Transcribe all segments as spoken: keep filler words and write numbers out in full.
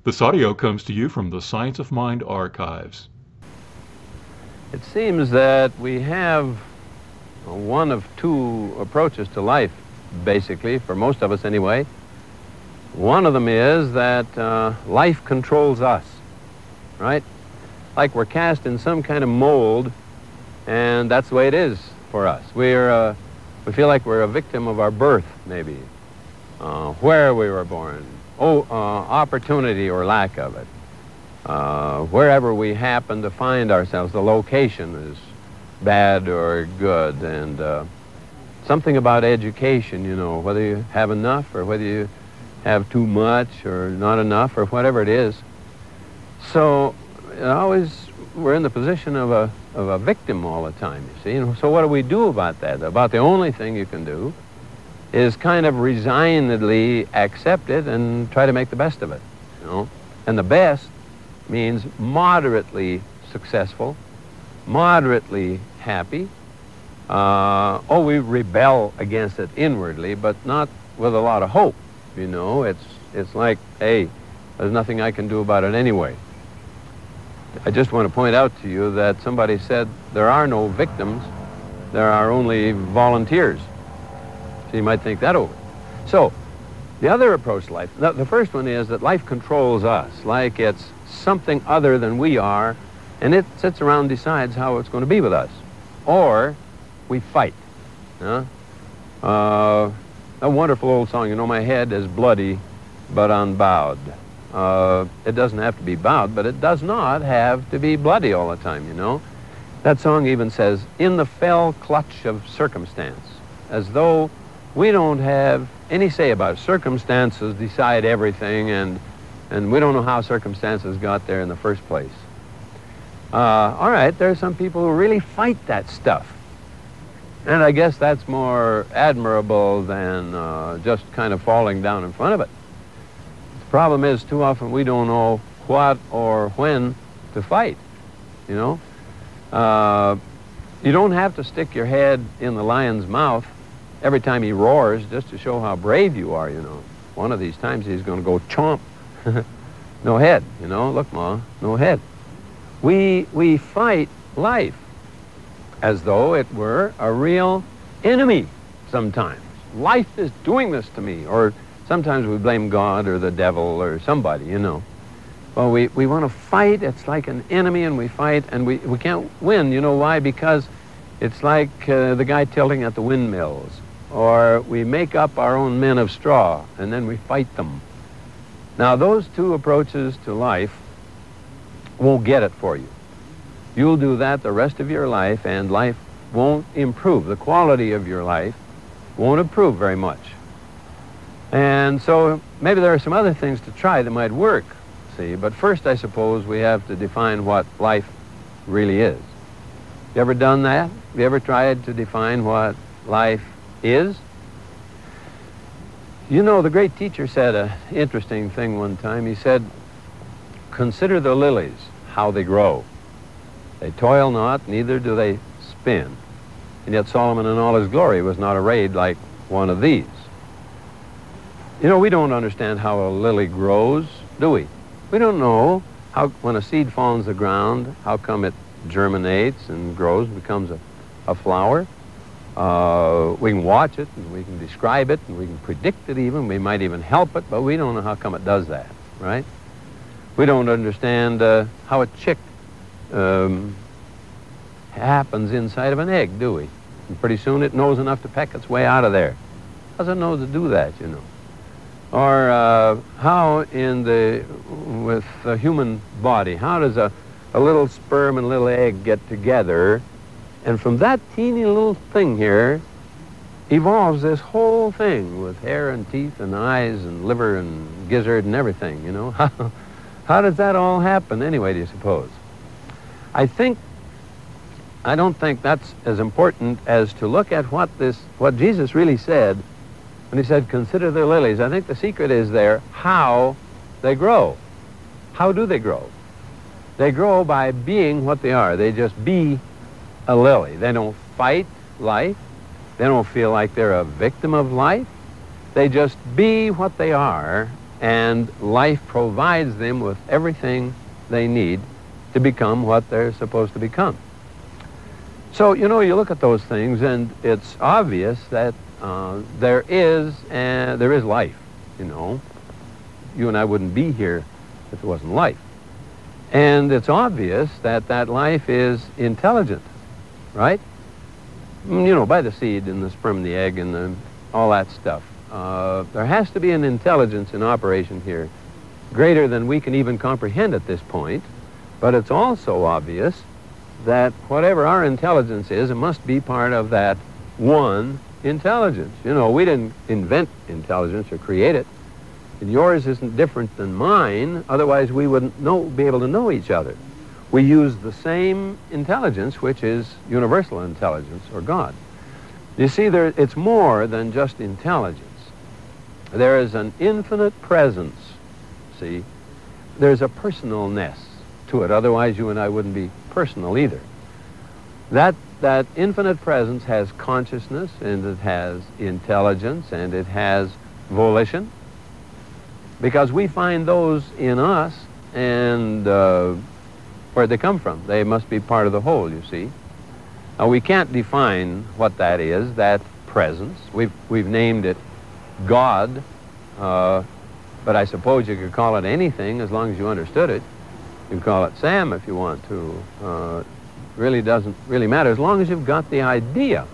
This audio comes to you from the Science of Mind archives. It seems that we have one of two approaches to life, basically, for most of us anyway. One of them is that uh, life controls us, right? Like we're cast in some kind of mold, and that's the way it is for us. We're, uh, we feel like we're a victim of our birth, maybe, uh, where we were born, oh, uh, opportunity or lack of it. Uh, wherever we happen to find ourselves, the location is bad or good, and uh, something about education, you know, whether you have enough or whether you have too much or not enough or whatever it is. So it always we're in the position of a, of a victim all the time, you see. And so what do we do about that? About the only thing you can do is kind of resignedly accept it and try to make the best of it, you know. And the best means moderately successful, moderately happy. Uh, oh, we rebel against it inwardly, but not with a lot of hope, you know. It's, it's like, hey, there's nothing I can do about it anyway. I just want to point out to you that somebody said there are no victims, there are only volunteers. So you might think that over. So, the other approach to life, the, the first one is that life controls us, like it's something other than we are, and it sits around and decides how it's going to be with us. Or we fight. Huh? Uh, a wonderful old song, you know, my head is bloody but unbowed. Uh, it doesn't have to be bowed, but it does not have to be bloody all the time, you know. That song even says, in the fell clutch of circumstance, as though we don't have any say about it. Circumstances decide everything, and, and we don't know how circumstances got there in the first place. Uh, all right, there are some people who really fight that stuff. And I guess that's more admirable than uh, just kind of falling down in front of it. The problem is, too often we don't know what or when to fight, you know. Uh, you don't have to stick your head in the lion's mouth every time he roars just to show how brave you are, you know. One of these times he's going to go chomp. No head, you know. Look, Ma, no head. We, we fight life as though it were a real enemy sometimes. Life is doing this to me. Or sometimes we blame God or the devil or somebody, you know. Well, we, we want to fight. It's like an enemy, and we fight, and we, we can't win. You know why? Because it's like uh, the guy tilting at the windmills. Or we make up our own men of straw, and then we fight them. Now, those two approaches to life won't get it for you. You'll do that the rest of your life, and life won't improve. The quality of your life won't improve very much. And so maybe there are some other things to try that might work, see. But first, I suppose, we have to define what life really is. You ever done that? Have you ever tried to define what life is? You know, the great teacher said an interesting thing one time. He said, consider the lilies, how they grow. They toil not, neither do they spin. And yet Solomon in all his glory was not arrayed like one of these. You know, we don't understand how a lily grows, do we? We don't know how, when a seed falls on the ground, how come it germinates and grows and becomes a, a flower. Uh, we can watch it, and we can describe it, and we can predict it even. We might even help it, but we don't know how come it does that, right? We don't understand uh, how a chick um, happens inside of an egg, do we? And pretty soon it knows enough to peck its way out of there. How does it know to do that, you know? Or uh, how in the, with the human body, how does a, a little sperm and a little egg get together? And from that teeny little thing here evolves this whole thing with hair and teeth and eyes and liver and gizzard and everything, you know? How, how does that all happen anyway, do you suppose? I think, I don't think that's as important as to look at what this, what Jesus really said when he said, consider the lilies. I think the secret is there, how they grow. How do they grow? They grow by being what they are. They just be a lily. They don't fight life. They don't feel like they're a victim of life. They just be what they are, and life provides them with everything they need to become what they're supposed to become. So, you know, you look at those things, and it's obvious that uh, there is uh, there is life, you know. You and I wouldn't be here if there wasn't life. And it's obvious that that life is intelligent, right? You know, by the seed and the sperm and the egg and the, all that stuff. Uh, there has to be an intelligence in operation here, greater than we can even comprehend at this point. But it's also obvious that whatever our intelligence is, it must be part of that one intelligence. You know, we didn't invent intelligence or create it. And yours isn't different than mine, otherwise we wouldn't know, be able to know each other. We use the same intelligence, which is universal intelligence, or God. You see, there, it's more than just intelligence. There is an infinite presence, see? There's a personalness to it, otherwise you and I wouldn't be personal either. That, that infinite presence has consciousness, and it has intelligence, and it has volition, because we find those in us, and uh, where'd they come from? They must be part of the whole, you see. Now, we can't define what that is, that presence. We've, we've named it God, uh, but I suppose you could call it anything as long as you understood it. You can call it Sam if you want to. Uh, really doesn't really matter as long as you've got the idea.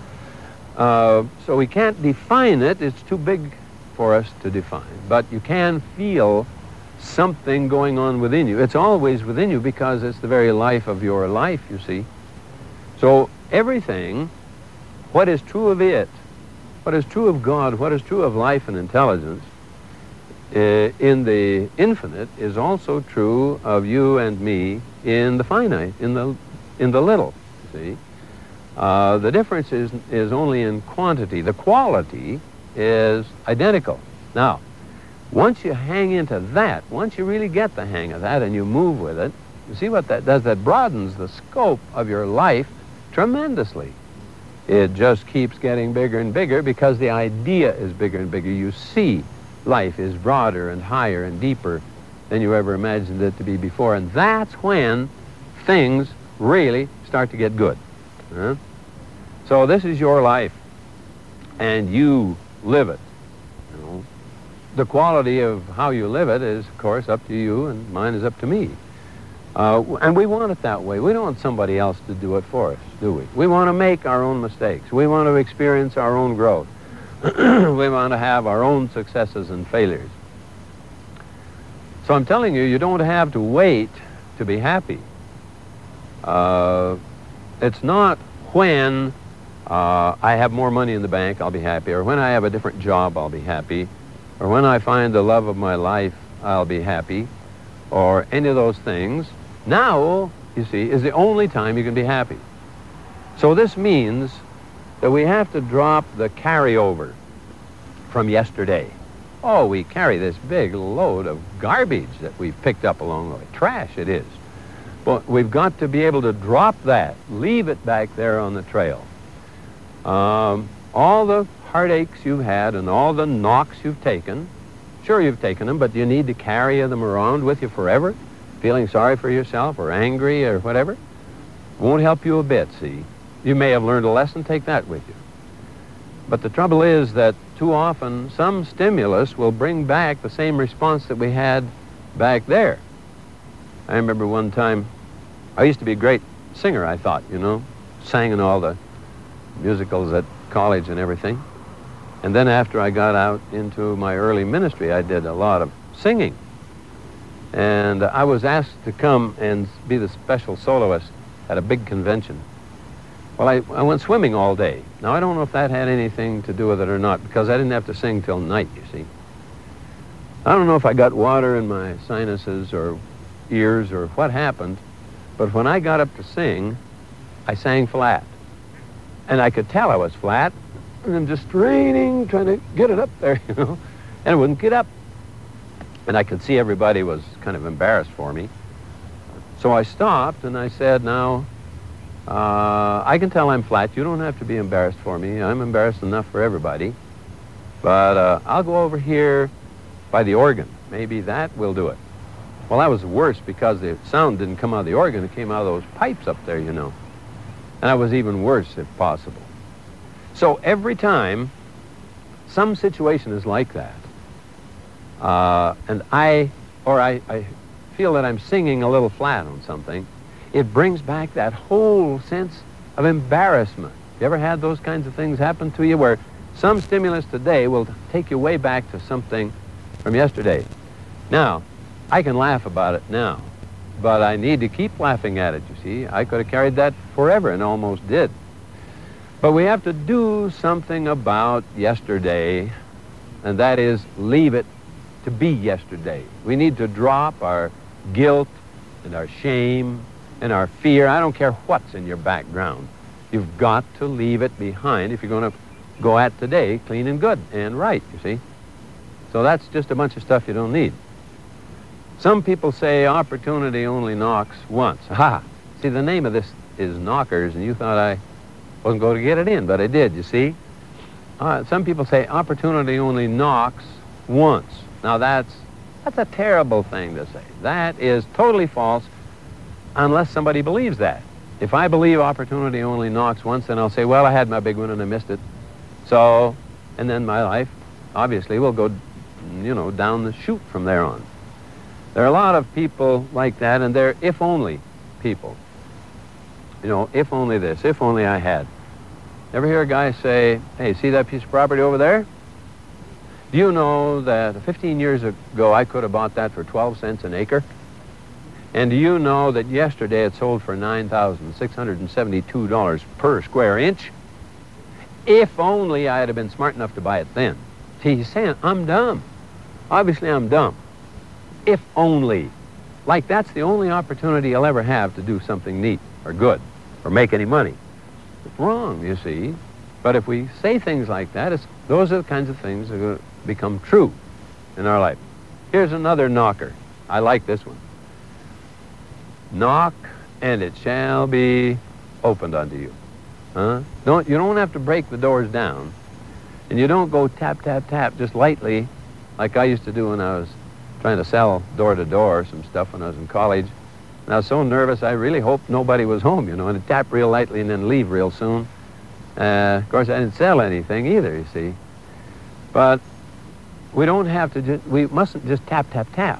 Uh, so we can't define it. It's too big for us to define. But you can feel something going on within you. It's always within you because it's the very life of your life, you see. So everything, what is true of it, what is true of God, what is true of life and intelligence, Uh, in the infinite is also true of you and me in the finite, in the in the little, see? Uh, the difference is, is only in quantity. The quality is identical. Now, once you hang into that, once you really get the hang of that and you move with it, you see what that does? That broadens the scope of your life tremendously. It just keeps getting bigger and bigger because the idea is bigger and bigger. You see life is broader and higher and deeper than you ever imagined it to be before. And that's when things really start to get good. Huh? So this is your life, and you live it. You know? The quality of how you live it is, of course, up to you, and mine is up to me. Uh, and we want it that way. We don't want somebody else to do it for us, do we? We want to make our own mistakes. We want to experience our own growth. We want to have our own successes and failures. So I'm telling you, you don't have to wait to be happy. Uh, it's not when uh, I have more money in the bank, I'll be happy, or when I have a different job, I'll be happy, or when I find the love of my life, I'll be happy, or any of those things. Now, you see, is the only time you can be happy. So this means that we have to drop the carryover from yesterday. Oh, we carry this big load of garbage that we've picked up along the way. Trash it is. But we've got to be able to drop that, leave it back there on the trail. Um, all the heartaches you've had and all the knocks you've taken, sure you've taken them, but you need to carry them around with you forever, feeling sorry for yourself or angry or whatever. Won't help you a bit, see. You may have learned a lesson, take that with you. But the trouble is that too often some stimulus will bring back the same response that we had back there. I remember one time, I used to be a great singer, I thought, you know, sang in all the musicals at college and everything. And then after I got out into my early ministry, I did a lot of singing. And I was asked to come and be the special soloist at a big convention. Well, I, I went swimming all day. Now, I don't know if that had anything to do with it or not, because I didn't have to sing till night, you see. I don't know if I got water in my sinuses or ears or what happened, but when I got up to sing, I sang flat. And I could tell I was flat, and I'm just straining, trying to get it up there, you know, and it wouldn't get up. And I could see everybody was kind of embarrassed for me. So I stopped, and I said, now, Uh, I can tell I'm flat. You don't have to be embarrassed for me. I'm embarrassed enough for everybody. But uh, I'll go over here by the organ. Maybe that will do it. Well, that was worse because the sound didn't come out of the organ. It came out of those pipes up there, you know. And that was even worse, if possible. So every time some situation is like that, uh, and I, or I, I feel that I'm singing a little flat on something, it brings back that whole sense of embarrassment. You ever had those kinds of things happen to you where some stimulus today will take you way back to something from yesterday? Now, I can laugh about it now, but I need to keep laughing at it, you see. I could have carried that forever and almost did. But we have to do something about yesterday, and that is leave it to be yesterday. We need to drop our guilt and our shame and our fear. I don't care what's in your background. You've got to leave it behind if you're going to go at today clean and good and right, you see. So that's just a bunch of stuff you don't need. Some people say opportunity only knocks once. Ha! See, the name of this is Knockers, and you thought I wasn't going to get it in, but I did, you see. Uh, some people say opportunity only knocks once. Now that's, that's a terrible thing to say. That is totally false unless somebody believes that. If I believe opportunity only knocks once, then I'll say, well, I had my big one and I missed it. So, and then my life obviously will go, you know, down the chute from there on. There are a lot of people like that, and they're if-only people. You know, if only this, if only I had. Ever hear a guy say, hey, see that piece of property over there? Do you know that fifteen years ago I could have bought that for twelve cents an acre? And do you know that yesterday it sold for nine thousand six hundred seventy-two dollars per square inch? If only I had been smart enough to buy it then. See, he's saying, I'm dumb. Obviously, I'm dumb. If only. Like that's the only opportunity I'll ever have to do something neat or good or make any money. It's wrong, you see. But if we say things like that, it's, those are the kinds of things that are going to become true in our life. Here's another knocker. I like this one. Knock, and it shall be opened unto you. Huh? Don't, you don't have to break the doors down, and you don't go tap, tap, tap just lightly like I used to do when I was trying to sell door-to-door some stuff when I was in college. And I was so nervous, I really hoped nobody was home, you know, and I'd tap real lightly and then leave real soon. Uh, of course, I didn't sell anything either, you see. But we don't have to, just, we mustn't just tap, tap, tap.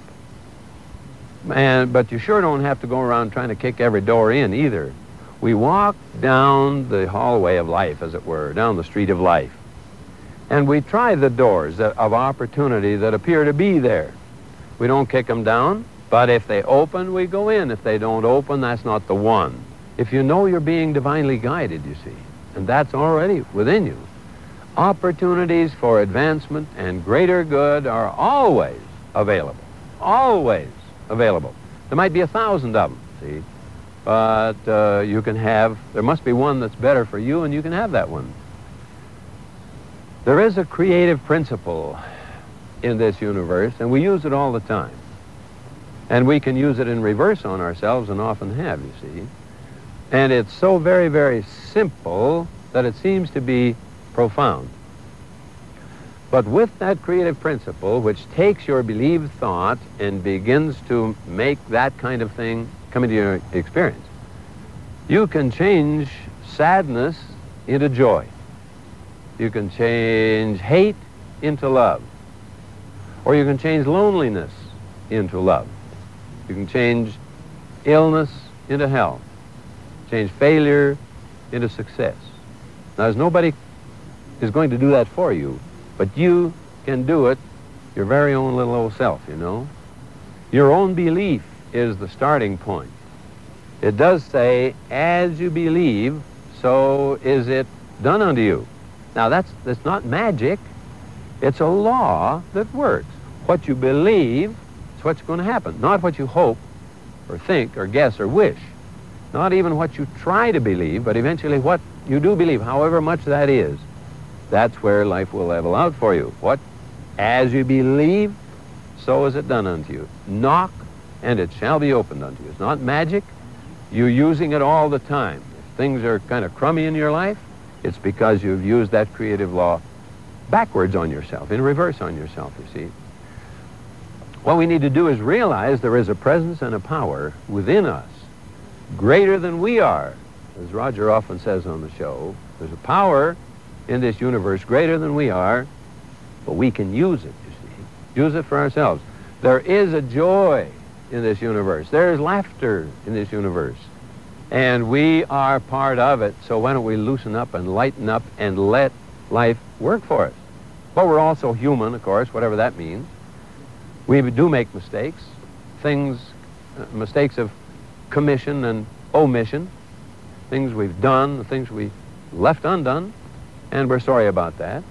And, but you sure don't have to go around trying to kick every door in either. We walk down the hallway of life, as it were, down the street of life. And we try the doors that, of opportunity that appear to be there. We don't kick them down, but if they open, we go in. If they don't open, that's not the one. If you know you're being divinely guided, you see, and that's already within you, opportunities for advancement and greater good are always available. Always available. There might be a thousand of them, see, but uh, you can have, there must be one that's better for you, and you can have that one. There is a creative principle in this universe, and we use it all the time. And we can use it in reverse on ourselves, and often have, you see. And it's so very, very simple that it seems to be profound. But with that creative principle, which takes your believed thought and begins to make that kind of thing come into your experience, you can change sadness into joy. You can change hate into love. Or you can change loneliness into love. You can change illness into health. Change failure into success. Now, there's nobody is going to do that for you, but you can do it your very own little old self, you know. Your own belief is the starting point. It does say, as you believe, so is it done unto you. Now, that's, that's not magic. It's a law that works. What you believe is what's going to happen, not what you hope or think or guess or wish. Not even what you try to believe, but eventually what you do believe, however much that is. That's where life will level out for you. What? As you believe, so is it done unto you. Knock, and it shall be opened unto you. It's not magic. You're using it all the time. If things are kind of crummy in your life, it's because you've used that creative law backwards on yourself, in reverse on yourself, you see. What we need to do is realize there is a presence and a power within us greater than we are. As Roger often says on the show, there's a power in this universe greater than we are, but we can use it, you see. Use it for ourselves. There is a joy in this universe. There is laughter in this universe. And we are part of it, so why don't we loosen up and lighten up and let life work for us? But we're also human, of course, whatever that means. We do make mistakes, things, uh, mistakes of commission and omission, things we've done, things we left undone, and we're sorry about that.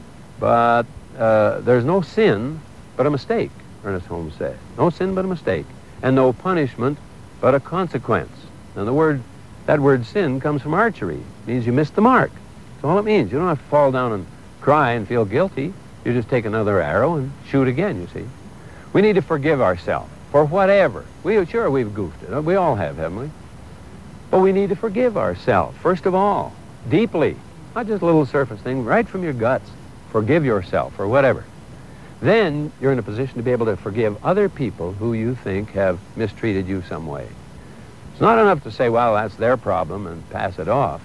But uh, there's no sin but a mistake, Ernest Holmes said. No sin but a mistake, and no punishment but a consequence. And the word, that word sin comes from archery. It means you missed the mark. That's all it means. You don't have to fall down and cry and feel guilty. You just take another arrow and shoot again, you see. We need to forgive ourselves for whatever. We, sure, we've goofed it. We all have, haven't we? But we need to forgive ourselves, first of all, deeply. Not just a little surface thing, right from your guts. Forgive yourself or whatever. Then you're in a position to be able to forgive other people who you think have mistreated you some way. It's not enough to say, well, that's their problem and pass it off,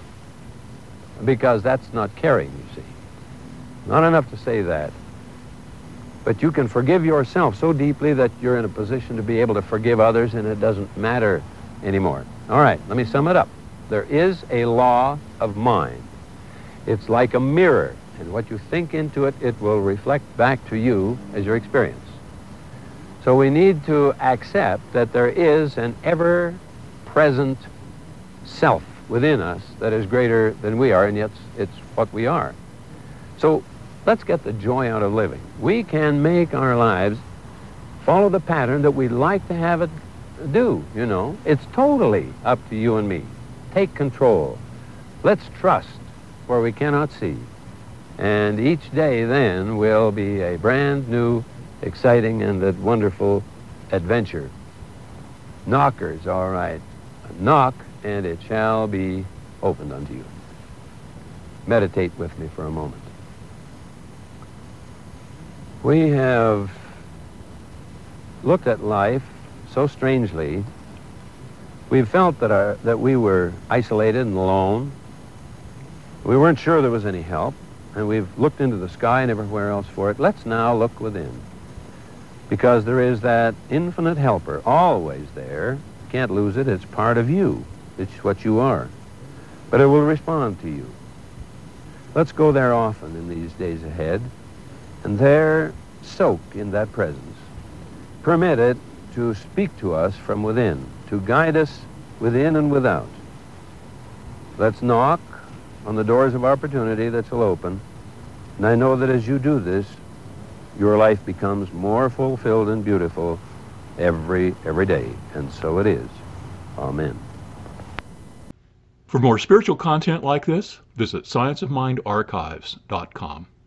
because that's not caring, you see. Not enough to say that. But you can forgive yourself so deeply that you're in a position to be able to forgive others, and it doesn't matter anymore. All right, let me sum it up. There is a law of mind. It's like a mirror, and what you think into it, it will reflect back to you as your experience. So we need to accept that there is an ever-present self within us that is greater than we are, and yet it's what we are. So let's get the joy out of living. We can make our lives follow the pattern that we'd like to have it do, you know. It's totally up to you and me. Take control. Let's trust where we cannot see. And each day then will be a brand new, exciting, and a wonderful adventure. Knockers, all right. Knock, and it shall be opened unto you. Meditate with me for a moment. We have looked at life so strangely. We've felt that, our, that we were isolated and alone. We weren't sure there was any help, and we've looked into the sky and everywhere else for it. Let's now look within, because there is that infinite helper always there. You can't lose it. It's part of you. It's what you are. But it will respond to you. Let's go there often in these days ahead, and there soak in that presence. Permit it to speak to us from within, to guide us within and without. Let's knock on the doors of opportunity that will open, and I know that as you do this, your life becomes more fulfilled and beautiful every, every day, and so it is. Amen. For more spiritual content like this, visit science of mind archives dot com.